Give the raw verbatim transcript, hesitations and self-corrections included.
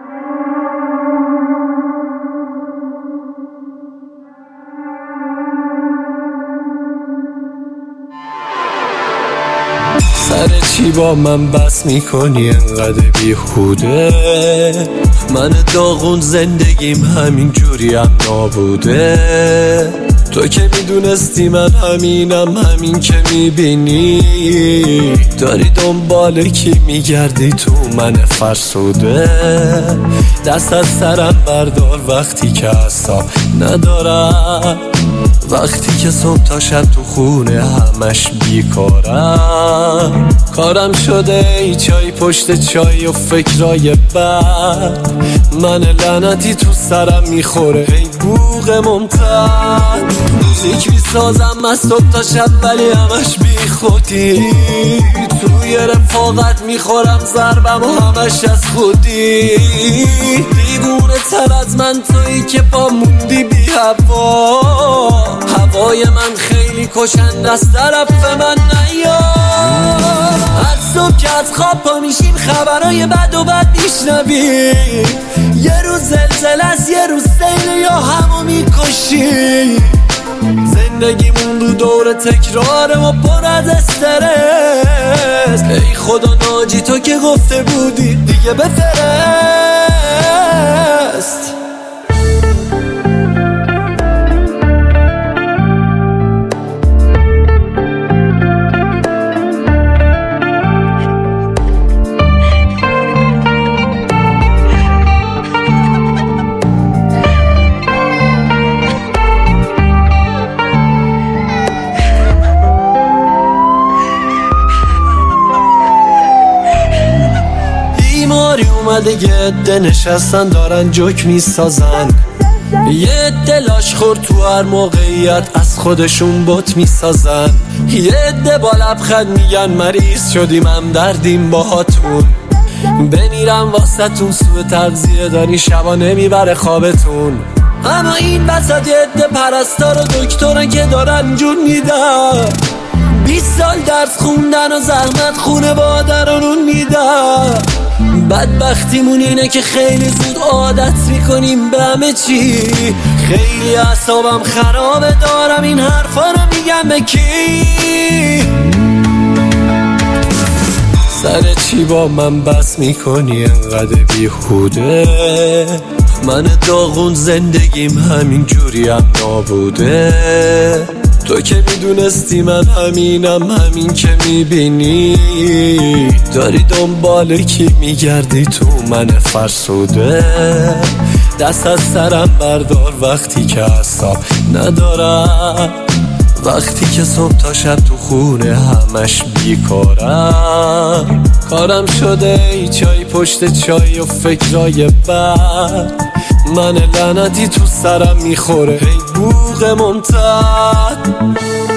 سر چی با من بس میکنی انقدر بیهوده؟ من داغون زندگیم همین جوریم نابوده. تو که میدونستی من همینم، همین که میبینی داری دنبال کی میگردی تو من فرسوده. دست از سرم بردار وقتی که اصلا ندارم، وقتی که صبح تا شب تو خونه همش بیکارم. کارم شده ای چای پشت چای و فکرای بد، من لعنتی تو سرم میخوره ای بوق ممتد. موزیک میسازم از صبح تا شب ولی همش بی خودی، توی رفاقت میخورم ضربم و همش از خودی. دیوونه تر از من تویی که پا موندی بی هوا، هوای من خیلی کشنده از طرف من نیا. از صبح که از خواب پا میشیم خبرهای بد و بد میشنوی، یه روز زلزله است یه روز سیل یا همو میکشی. زندگیمون رو دور تکراره و پر از استرس، ای خدا ناجی تو که گفته بودی دیگه بفرست. اومده یه عده نشستن دارن جوک میسازن، یه عده لاش خورد تو هر موقعیت از خودشون بت میسازن، یه عده با لبخند میگن مریض شدیم هم دردیم باهاتون. بمیرم واسه تون سوء تغذیه داری شبا نمیبره خوابتون. اما این وسط یه عده پرستار و دکترن که دارن جون میدن، بیست سال درس خوندن و زحمت خونه بادرانون میدن. بدبختیمون اینه که خیلی زود عادت میکنیم به همه چی. خیلی اعصابم خرابه دارم این حرفا رو میگم به کی؟ سر چی با من بس میکنی انقدر بیهوده؟ من داغون زندگیم همین جوریم نابوده. تو که میدونستی من همینم، همین که میبینی داری دنبال کی میگردی تو من فرسوده. دست از سرم بردار وقتی که اصلا ندارم، وقتی که صبح تا شب تو خونه همش بیکارم. کارم شده ای چای پشت چای و فکرای بد، من لعنتی تو سرم میخوره ای بوق ممتد.